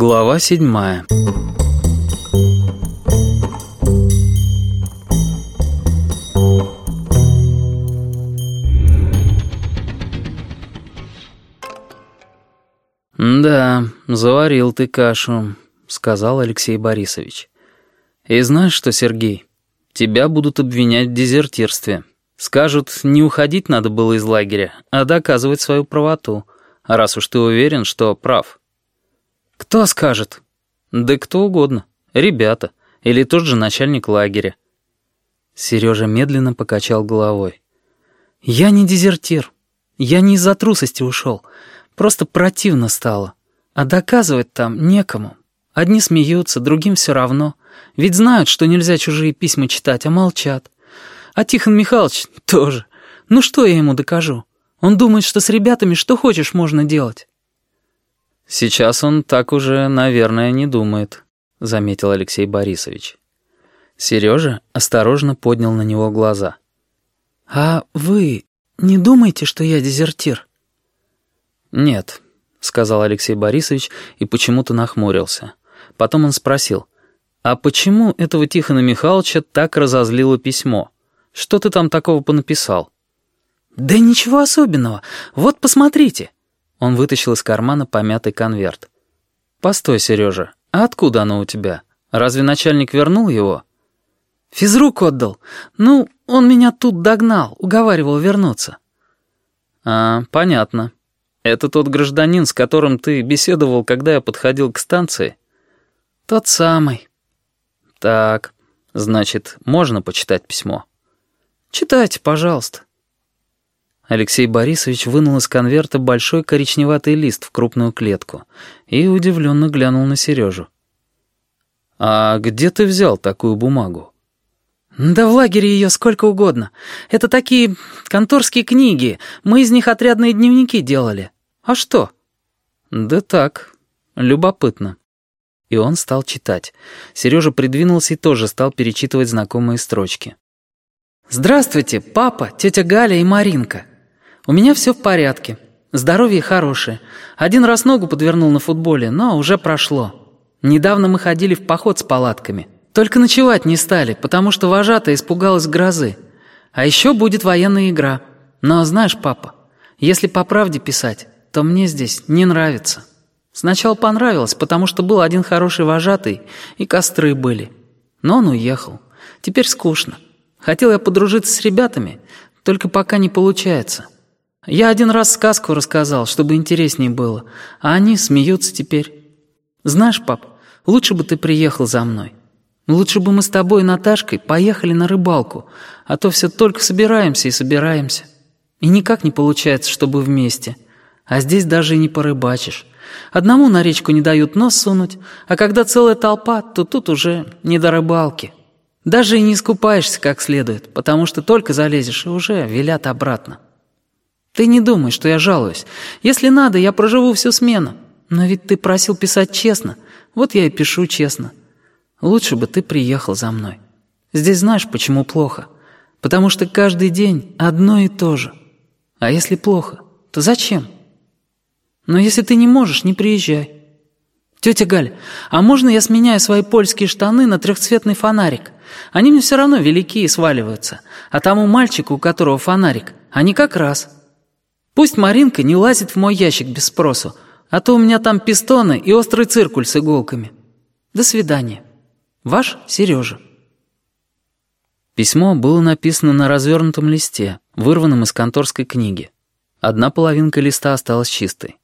Глава 7. «Да, заварил ты кашу», — сказал Алексей Борисович. «И знаешь что, Сергей, тебя будут обвинять в дезертирстве. Скажут, не уходить надо было из лагеря, а доказывать свою правоту, раз уж ты уверен, что прав». «Кто скажет?» «Да кто угодно. Ребята. Или тот же начальник лагеря». Сережа медленно покачал головой. «Я не дезертир. Я не из-за трусости ушел. Просто противно стало. А доказывать там некому. Одни смеются, другим все равно. Ведь знают, что нельзя чужие письма читать, а молчат. А Тихон Михайлович тоже. Ну что я ему докажу? Он думает, что с ребятами что хочешь можно делать». «Сейчас он так уже, наверное, не думает», — заметил Алексей Борисович. Сережа осторожно поднял на него глаза. «А вы не думаете, что я дезертир?» «Нет», — сказал Алексей Борисович и почему-то нахмурился. Потом он спросил, «А почему этого Тихона Михайловича так разозлило письмо? Что ты там такого понаписал?» «Да ничего особенного. Вот посмотрите». Он вытащил из кармана помятый конверт. «Постой, Сережа, а откуда оно у тебя? Разве начальник вернул его?» «Физрук отдал. Ну, он меня тут догнал, уговаривал вернуться». «А, понятно. Это тот гражданин, с которым ты беседовал, когда я подходил к станции?» «Тот самый». «Так, значит, можно почитать письмо?» «Читайте, пожалуйста». Алексей Борисович вынул из конверта большой коричневатый лист в крупную клетку и удивленно глянул на Сережу. «А где ты взял такую бумагу?» «Да в лагере ее сколько угодно. Это такие конторские книги. Мы из них отрядные дневники делали. А что?» «Да так, любопытно». И он стал читать. Сережа придвинулся и тоже стал перечитывать знакомые строчки. «Здравствуйте, папа, тетя Галя и Маринка. У меня все в порядке. Здоровье хорошее. Один раз ногу подвернул на футболе, но уже прошло. Недавно мы ходили в поход с палатками. Только ночевать не стали, потому что вожатая испугалась грозы. А еще будет военная игра. Но знаешь, папа, если по правде писать, то мне здесь не нравится. Сначала понравилось, потому что был один хороший вожатый, и костры были. Но он уехал. Теперь скучно. Хотел я подружиться с ребятами, только пока не получается. Я один раз сказку рассказал, чтобы интереснее было, а они смеются теперь. Знаешь, пап, лучше бы ты приехал за мной. Лучше бы мы с тобой и Наташкой поехали на рыбалку, а то все только собираемся и собираемся. И никак не получается, чтобы вместе. А здесь даже и не порыбачишь. Одному на речку не дают нос сунуть, а когда целая толпа, то тут уже не до рыбалки. Даже и не искупаешься как следует, потому что только залезешь и уже велят обратно. Ты не думай, что я жалуюсь. Если надо, я проживу всю смену. Но ведь ты просил писать честно. Вот я и пишу честно. Лучше бы ты приехал за мной. Здесь знаешь, почему плохо? Потому что каждый день одно и то же. А если плохо, то зачем? Но если ты не можешь, не приезжай. Тетя Галя, а можно я сменяю свои польские штаны на трехцветный фонарик? Они мне все равно велики и сваливаются. А тому мальчику, у которого фонарик, они как раз. Пусть Маринка не лазит в мой ящик без спросу, а то у меня там пистоны и острый циркуль с иголками. До свидания. Ваш Сережа». Письмо было написано на развернутом листе, вырванном из конторской книги. Одна половинка листа осталась чистой.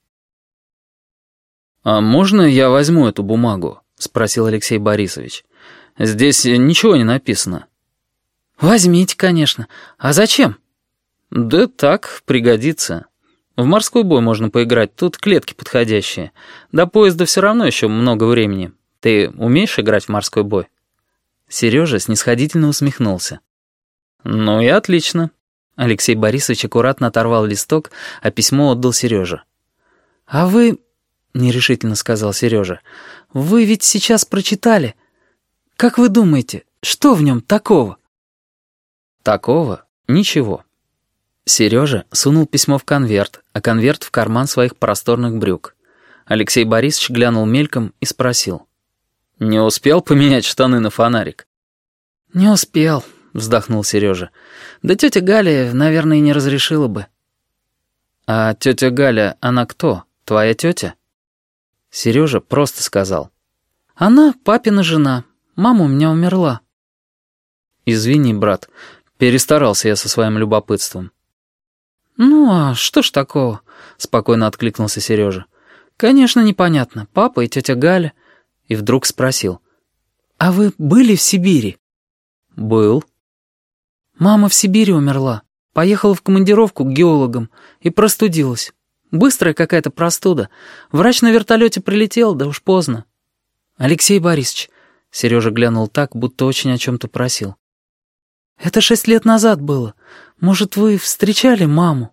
«А можно я возьму эту бумагу?» — спросил Алексей Борисович. «Здесь ничего не написано». «Возьмите, конечно. А зачем?» «Да так, пригодится. В морской бой можно поиграть, тут клетки подходящие. До поезда все равно еще много времени. Ты умеешь играть в морской бой?» Сережа снисходительно усмехнулся. «Ну и отлично». Алексей Борисович аккуратно оторвал листок, а письмо отдал Сереже. «А вы...» — нерешительно сказал Сережа. «Вы ведь сейчас прочитали. Как вы думаете, что в нем такого?» «Такого? Ничего». Сережа сунул письмо в конверт, а конверт в карман своих просторных брюк. Алексей Борисович глянул мельком и спросил. «Не успел поменять штаны на фонарик?» «Не успел», — вздохнул Сережа. «Да тетя Галя, наверное, и не разрешила бы». «А тетя Галя, она кто? Твоя тетя?» Сережа просто сказал. «Она папина жена. Мама у меня умерла». «Извини, брат, перестарался я со своим любопытством». «Ну, а что ж такого?» — спокойно откликнулся Сережа. «Конечно, непонятно. Папа и тетя Галя». И вдруг спросил. «А вы были в Сибири?» «Был». «Мама в Сибири умерла. Поехала в командировку к геологам и простудилась. Быстрая какая-то простуда. Врач на вертолете прилетел, да уж поздно». «Алексей Борисович», — Сережа глянул так, будто очень о чем-то просил. «Это 6 лет назад было. Может, вы встречали маму?»